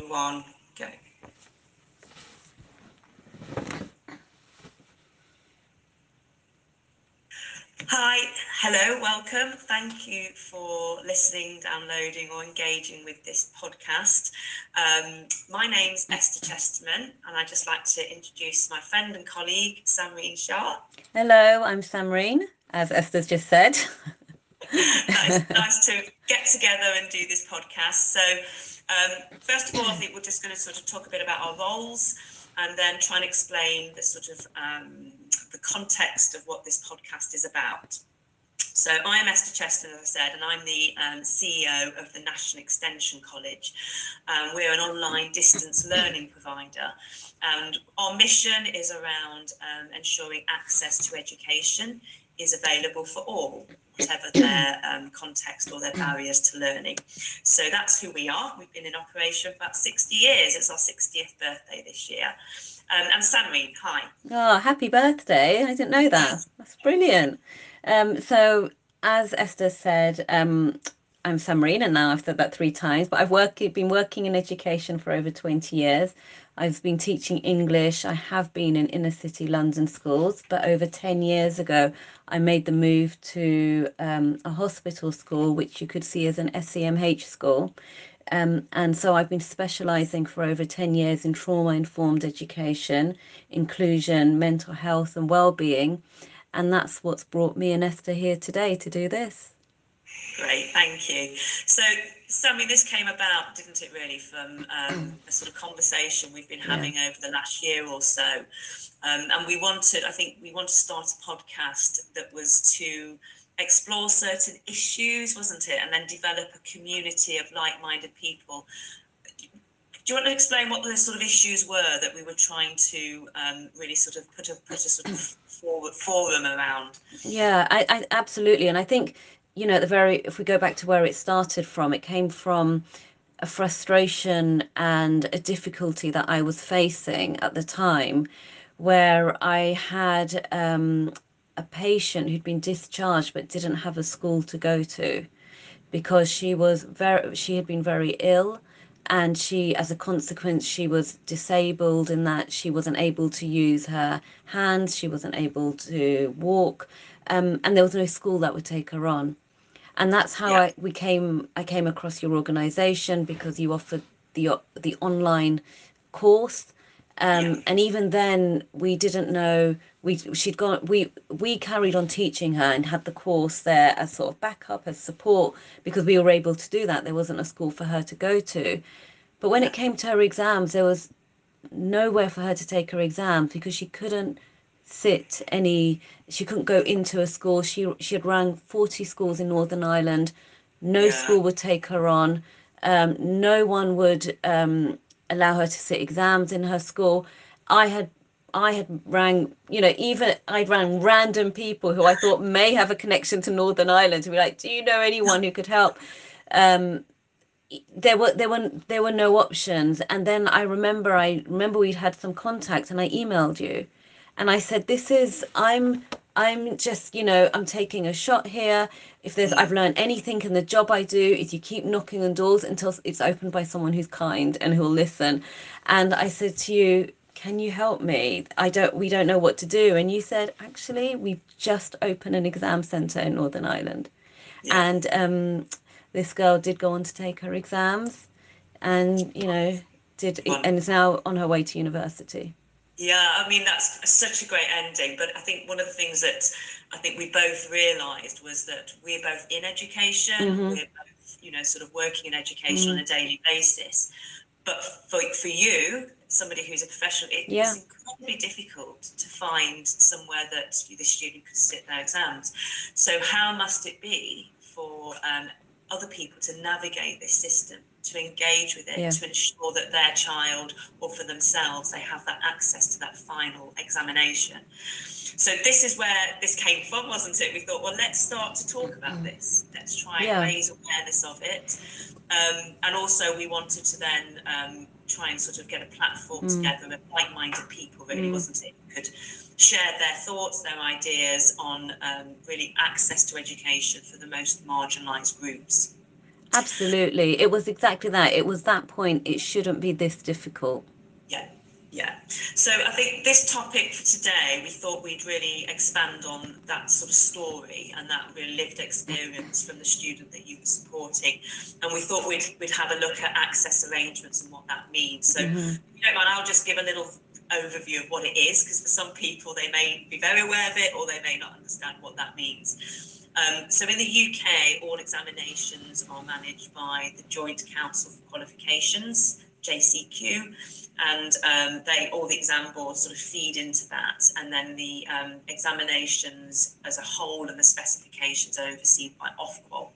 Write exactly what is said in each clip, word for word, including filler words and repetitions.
one, go. Hi, hello, welcome. Thank you for listening, downloading or engaging with this podcast. Um, my name's Esther Chesterman and I'd just like to introduce my friend and colleague, Samreen Shah. Hello, I'm Samreen, as Esther's just said. nice, nice to get together and do this podcast. So um, first of all, I think we're just going to sort of talk a bit about our roles and then try and explain the sort of um, the context of what this podcast is about. So I'm Esther Cheston, as I said, and I'm the um, C E O of the National Extension College. Um, we're an online distance learning provider, and our mission is around um, ensuring access to education is available for all, whatever their um, context or their barriers to learning. So that's who we are. We've been in operation for about sixty years. It's our sixtieth birthday this year. Um, and Samreen, hi. Oh, happy birthday. I didn't know that. That's brilliant. Um, so, as Esther said, um, I'm Samreen, and now I've said that three times, but I've worked, been working in education for over twenty years. I've been teaching English. I have been in inner city London schools, but over ten years ago, I made the move to um, a hospital school, which you could see as an S E M H school. Um, and so I've been specialising for over ten years in trauma-informed education, inclusion, mental health and well-being. And that's what's brought me and Esther here today to do this. Great, thank you. So, Sammy, this came about, didn't it, really, from um, a sort of conversation we've been having Yeah. over the last year or so. Um, and we wanted, I think, we wanted to start a podcast that was to explore certain issues, wasn't it? And then develop a community of like-minded people. Do you want to explain what the sort of issues were that we were trying to um, really sort of put a put a sort of forward forum around? Yeah, I, I absolutely. And I think, you know, at the very, if we go back to where it started from, it came from a frustration and a difficulty that I was facing at the time, where I had um, a patient who'd been discharged but didn't have a school to go to because she was very, she had been very ill, and she, as a consequence, she was disabled in that she wasn't able to use her hands, she wasn't able to walk, um, and there was no school that would take her on. And that's how Yeah, I we came I came across your organization, because you offered the the online course. yeah, Um, and even then we didn't know, we she'd gone we we carried on teaching her and had the course there as sort of backup, as support, because we were able to do that. There wasn't a school for her to go to. But when yeah. it came to her exams, there was nowhere for her to take her exams because she couldn't sit any she couldn't go into a school. She she had rang forty schools in Northern Ireland. No Yeah, school would take her on. Um, no one would um, allow her to sit exams in her school. I had i had rang, you know, even I rang random people who I thought may have a connection to Northern Ireland to be like, do you know anyone who could help? um, there were there were there were no options. And then I remember I remember we'd had some contact, and I emailed you and I said, this is I'm I'm just, you know, I'm taking a shot here. If there's I've mm, learned anything in the job I do, is you keep knocking on doors until it's opened by someone who's kind and who'll listen. And I said to you, can you help me? I don't we don't know what to do. And you said, actually, we've just opened an exam center in Northern Ireland. yeah. And um, this girl did go on to take her exams, and, you know, did and is Wonderful. now on her way to university. Yeah, I mean, that's such a great ending. But I think one of the things that I think we both realised was that we're both in education, Mm-hmm. we're both, you know, sort of working in education on Mm. a daily basis. But for, for you, somebody who's a professional, it was Yeah. incredibly difficult to find somewhere that the student could sit their exams. So how must it be for um, other people to navigate this system, to engage with it, Yeah. to ensure that their child or for themselves, they have that access to that final examination? So this is where this came from, wasn't it? We thought, well, let's start to talk about this. Let's try and Yeah. raise awareness of it. Um, and also we wanted to then um, try and sort of get a platform Mm. together of like-minded people, really, Mm. wasn't it? Who could share their thoughts, their ideas on um, really access to education for the most marginalised groups. Absolutely. It was exactly that. It was that point. It shouldn't be this difficult. Yeah, yeah. So I think this topic for today, we thought we'd really expand on that sort of story and that real lived experience from the student that you were supporting. And we thought we'd, we'd have a look at access arrangements and what that means. So Mm-hmm. if you don't mind, I'll just give a little overview of what it is, because for some people, they may be very aware of it or they may not understand what that means. Um, so in the U K, all examinations are managed by the Joint Council for Qualifications, J C Q, and um, they all the exam boards sort of feed into that, and then the um, examinations as a whole and the specifications are overseen by Ofqual.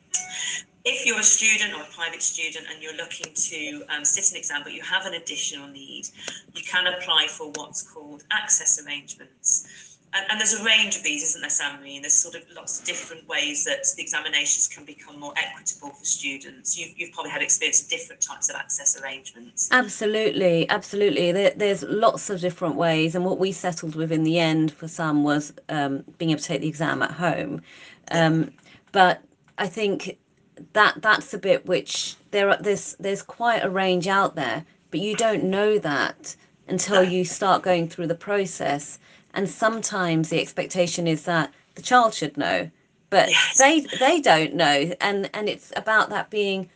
If you're a student or a private student and you're looking to um, sit an exam but you have an additional need, you can apply for what's called access arrangements. And, and there's a range of these, isn't there, Sam-Marine? There's sort of lots of different ways that the examinations can become more equitable for students. You've, you've probably had experience of different types of access arrangements. Absolutely, absolutely. There, there's lots of different ways, and what we settled with in the end for some was um, being able to take the exam at home. Um, but I think that that's the bit which there are there's there's quite a range out there, but you don't know that until you start going through the process. And sometimes the expectation is that the child should know, but Yes. they they don't know, and and it's about that being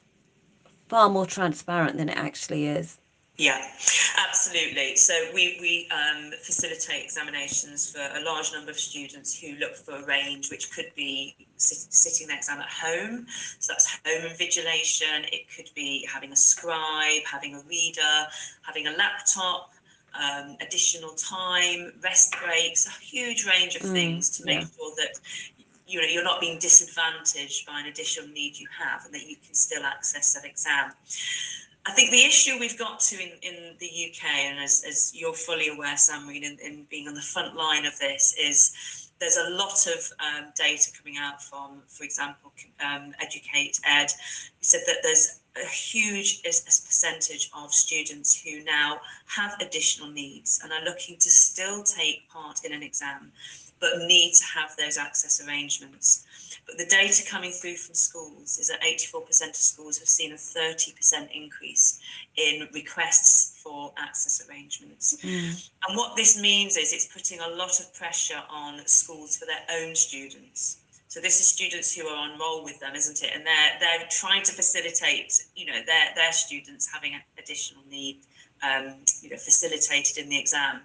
far more transparent than it actually is. Yeah, absolutely. So we, we um, facilitate examinations for a large number of students who look for a range, which could be sit, sitting the exam at home. So that's home invigilation. It could be having a scribe, having a reader, having a laptop, um, additional time, rest breaks, a huge range of Mm, things to make yeah. sure that you know you're not being disadvantaged by an additional need you have, and that you can still access that exam. I think the issue we've got to in, in the U K, and as, as you're fully aware, Sam-Marine, in, in being on the front line of this, is there's a lot of um, data coming out from, for example, um, Educate Ed, who said that there's a huge percentage of students who now have additional needs and are looking to still take part in an exam, but need to have those access arrangements. But the data coming through from schools is that eighty-four percent of schools have seen a thirty percent increase in requests for access arrangements. Mm. And what this means is it's putting a lot of pressure on schools for their own students. So this is students who are on roll with them, isn't it? And they're they're trying to facilitate, you know, their their students having additional need, um, you know, facilitated in the exam.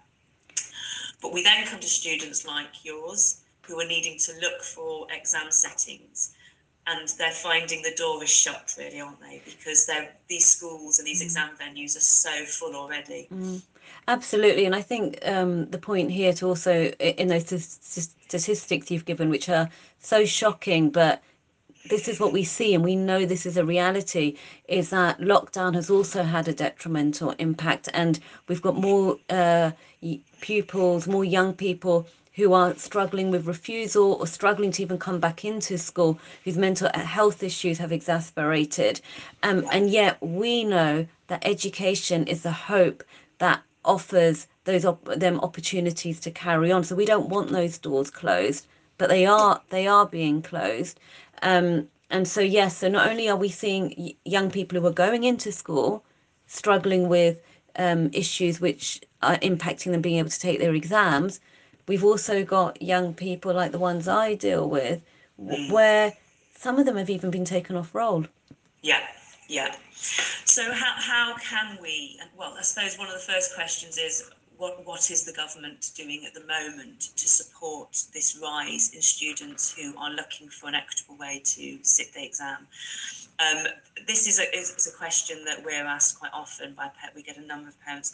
But we then come to students like yours who are needing to look for exam settings, and they're finding the door is shut, really, aren't they? Because they're, these schools and these exam venues are so full already. Mm. Absolutely, and I think um, the point here to also i- in those st- statistics you've given, which are so shocking, but this is what we see, and we know this is a reality, is that lockdown has also had a detrimental impact, and we've got more uh, y- pupils, more young people who are struggling with refusal or struggling to even come back into school, whose mental health issues have exacerbated. Um, and yet we know that education is the hope that offers those op- them opportunities to carry on. So we don't want those doors closed, but they are they are being closed. Um, and so yes, so not only are we seeing y- young people who are going into school struggling with um, issues which are impacting them being able to take their exams, we've also got young people like the ones I deal with, w- Mm. where some of them have even been taken off roll. Yeah, yeah. So how, how can we, and well, I suppose one of the first questions is, what, what is the government doing at the moment to support this rise in students who are looking for an equitable way to sit the exam? Um, this is a, is, is a question that we're asked quite often by parents. We get a number of parents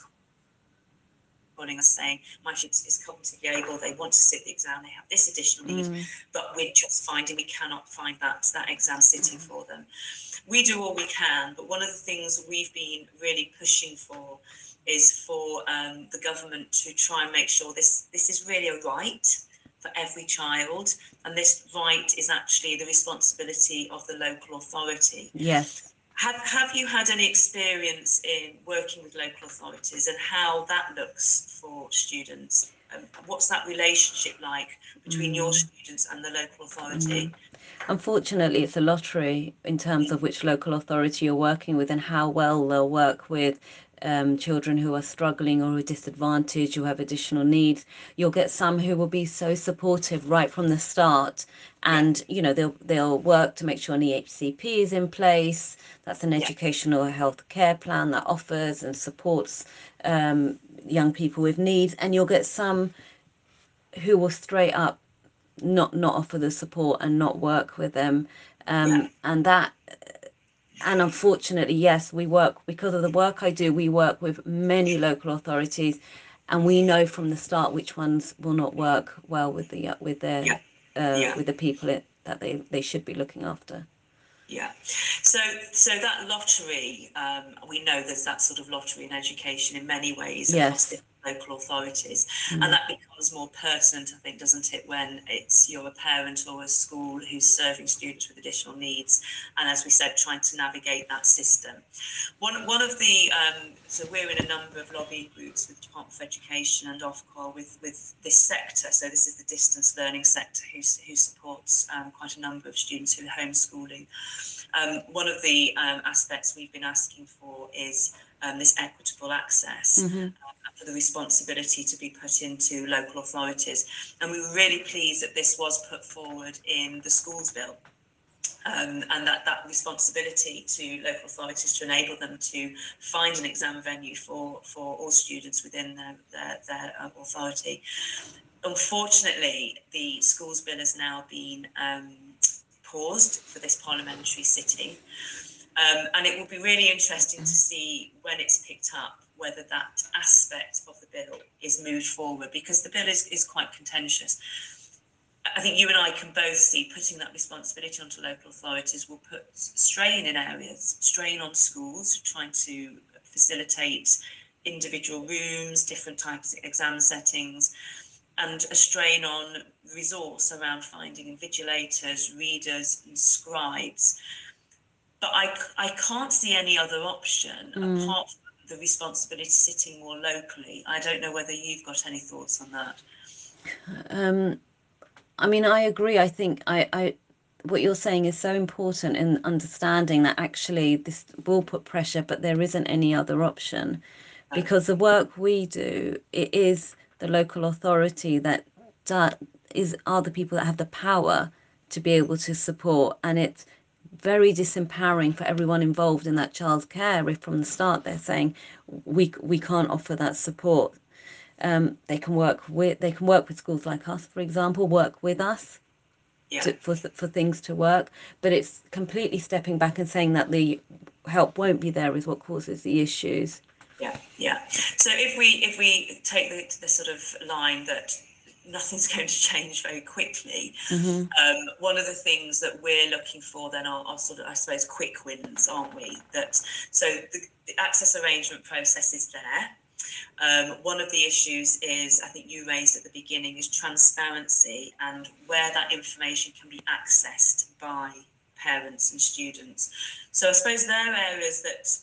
calling us saying, my child is cognitively able, they want to sit the exam, they have this additional need, Mm. but we're just finding we cannot find that, that exam sitting for them. We do all we can, but one of the things we've been really pushing for is for um, the government to try and make sure this, this is really a right for every child, and this right is actually the responsibility of the local authority. Yes. Have, have you had any experience in working with local authorities and how that looks for students? Um, what's that relationship like between your Mm. students and the local authority? unfortunately, it's a lottery in terms of which local authority you're working with and how well they'll work with um, children who are struggling or who are disadvantaged, who have additional needs. You'll get some who will be so supportive right from the start, Yeah, and you know they'll they'll work to make sure an E H C P is in place. That's an yeah, educational health care plan that offers and supports um, young people with needs, and you'll get some who will straight up not not offer the support and not work with them, yeah, um, and that and unfortunately, yes, we work because of the work I do. We work with many local authorities, and we know from the start which ones will not work well with the uh, with their yeah, uh, yeah. with the people it, that they they should be looking after. Yeah. So, so that lottery, um, we know there's that sort of lottery in education in many ways across the Yes. local authorities, and Mm. that becomes more pertinent, I think, doesn't it, when it's you're a parent or a school who's serving students with additional needs, and as we said, trying to navigate that system. One, one of the, um, so we're in a number of lobby groups with the Department of Education and Ofqual with, with this sector. So this is the distance learning sector who, who supports um, quite a number of students who are homeschooling. Um, one of the um, aspects we've been asking for is um, this equitable access Mm-hmm. uh, for the responsibility to be put into local authorities. And we were really pleased that this was put forward in the schools bill. Um, and that, that responsibility to local authorities to enable them to find an exam venue for, for all students within their, their, their authority. Unfortunately, the schools bill has now been um, paused for this parliamentary sitting. Um, and it will be really interesting to see when it's picked up whether that aspect of the bill is moved forward, because the bill is, is quite contentious. I think you and I can both see putting that responsibility onto local authorities will put strain in areas, strain on schools, trying to facilitate individual rooms, different types of exam settings, and a strain on resource around finding invigilators, readers, and scribes. But I, I can't see any other option Mm. apart from the responsibility sitting more locally. I don't know whether you've got any thoughts on that. Um, I mean, I agree. I think I, I, what you're saying is so important in understanding that actually this will put pressure, but there isn't any other option, No. because the work we do, it is the local authority that do, is are the people that have the power to be able to support, and it's very disempowering for everyone involved in that child's care if from the start they're saying we we can't offer that support. Um, they can work with they can work with schools like us, for example, work with us Yeah. to, for for things to work, but it's completely stepping back and saying that the help won't be there is what causes the issues. Yeah, yeah. So if we if we take the, the sort of line that nothing's going to change very quickly, Mm-hmm. um, one of the things that we're looking for then are, are sort of, I suppose, quick wins, aren't we? That so the, the access arrangement process is there. Um, one of the issues is, I think you raised at the beginning, is transparency and where that information can be accessed by parents and students. So I suppose there are areas that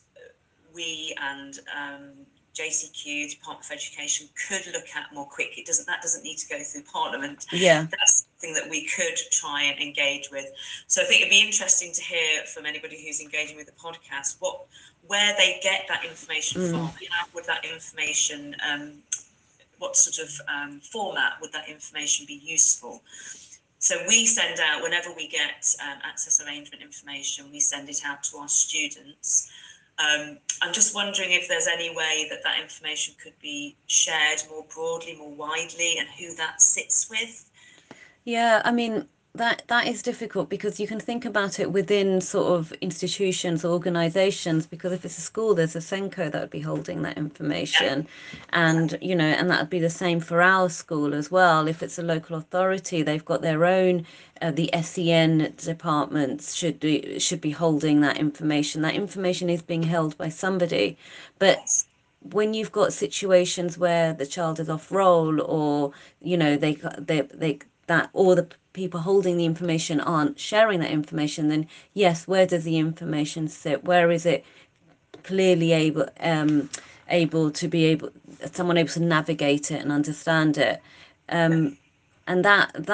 we and um, J C Q, Department of Education, could look at more quickly. It doesn't that doesn't need to go through Parliament. Yeah. That's something that we could try and engage with. So I think it'd be interesting to hear from anybody who's engaging with the podcast what where they get that information from. Mm. How would that information, um, what sort of um, format would that information be useful? So we send out, whenever we get um, access arrangement information, we send it out to our students. Um, I'm just wondering if there's any way that that information could be shared more broadly, more widely, and who that sits with. Yeah, I mean that that is difficult because you can think about it within sort of institutions or organizations, because if it's a school, there's a Senko that would be holding that Yeah, information, yeah, and you know, and that would be the same for our school as well. If it's a local authority, they've got their own uh, the S E N departments should be should be holding that information. That information is being held by somebody, but yes, when you've got situations where the child is off role, or you know they they they that or the people holding the information aren't sharing that information, then yes, where does the information sit? Where is it clearly able um able to be able someone able to navigate it and understand it? yeah, Um and that that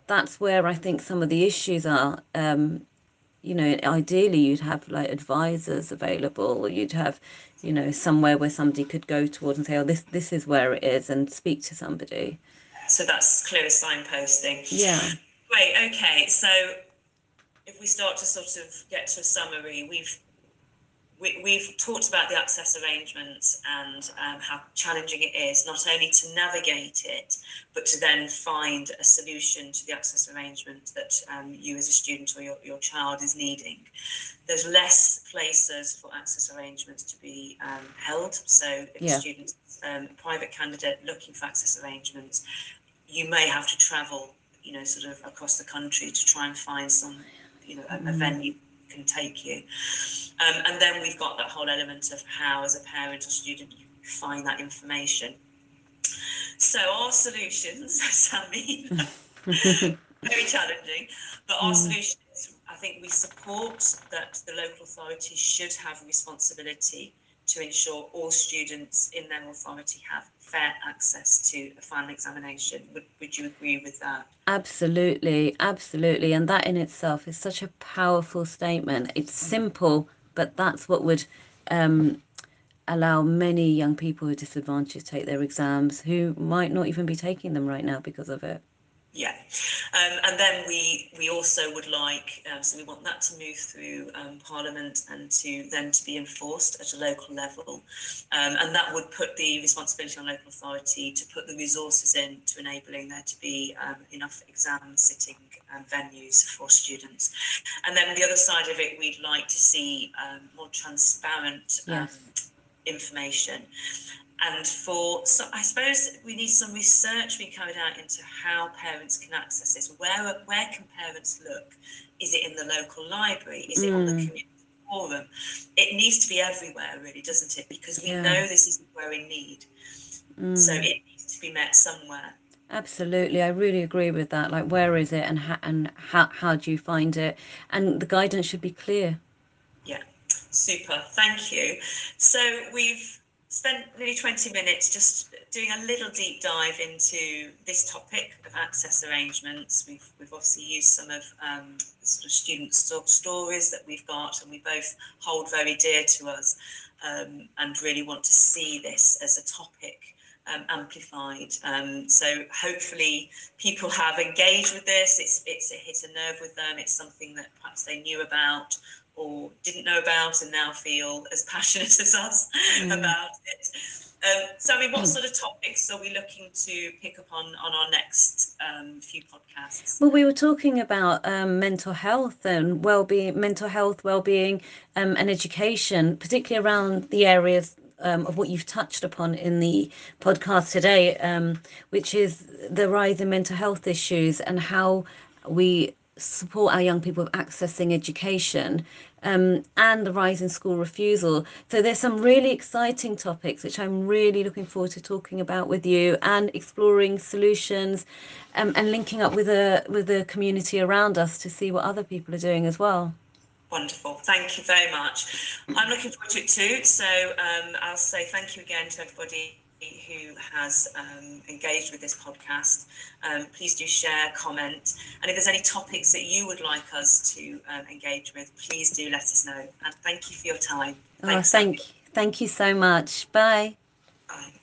that's where I think some of the issues are. Um, you know, ideally you'd have like advisors available, or you'd have, you know, somewhere where somebody could go towards and say, oh, this this is where it is, and speak to somebody. So that's clear signposting. Yeah. Great. Okay. So if we start to sort of get to a summary, we've we, we've talked about the access arrangements and um, how challenging it is, not only to navigate it, but to then find a solution to the access arrangement that um, you as a student or your, your child is needing. There's less places for access arrangements to be um, held. So if Yeah. a student's um, a private candidate looking for access arrangements, you may have to travel, you know, sort of across the country to try and find some, you know, a, a venue can take you. Um, and then we've got that whole element of how, as a parent or student, you find that information. So our solutions, Sammy, very challenging, but our Mm. solutions, I think we support that the local authority should have a responsibility to ensure all students in their authority have fair access to a final examination. Would, would you agree with that? Absolutely, absolutely. And that in itself is such a powerful statement. It's simple, but that's what would um, allow many young people who are disadvantaged to take their exams who might not even be taking them right now because of it. Yeah, um, and then we we also would like, um, so we want that to move through um, Parliament and to then to be enforced at a local level, um, and that would put the responsibility on local authority to put the resources in to enabling there to be um, enough exam sitting um, venues for students. And then the other side of it, we'd like to see um, more transparent um, Yes. information. And for, so I suppose we need some research being carried out into how parents can access this. Where where can parents look? Is it in the local library? Is it on the Mm. community forum? It needs to be everywhere, really, doesn't it? Because we Yeah. know this is a growing need. Mm. So it needs to be met somewhere. Absolutely, I really agree with that. Like, where is it, and how and how how do you find it? And the guidance should be clear. Yeah, super. Thank you. So we've spent nearly twenty minutes just doing a little deep dive into this topic of access arrangements. We've we've obviously used some of um, the sort of student sto- stories that we've got, and we both hold very dear to us, um, and really want to see this as a topic um, amplified. Um, so hopefully people have engaged with this. It's it's it hit a nerve with them. It's something that perhaps they knew about or didn't know about and now feel as passionate as us mm. about it. Um, so, I mean, what sort of topics are we looking to pick up on on our next um, few podcasts? Well, we were talking about um, mental health and well-being, mental health, well-being, um, and education, particularly around the areas um, of what you've touched upon in the podcast today, um, which is the rise in mental health issues and how we support our young people with accessing education, um, and the rise in school refusal. So there's some really exciting topics which I'm really looking forward to talking about with you and exploring solutions, um, and linking up with a with the community around us to see what other people are doing as well. Wonderful. Thank you very much. I'm looking forward to it too. So um, I'll say thank you again to everybody who has um, engaged with this podcast. Um, please do share, comment, and if there's any topics that you would like us to um, engage with, please do let us know. And thank you for your time. Oh, Thanks, thank Sammy. thank you so much. Bye. Bye.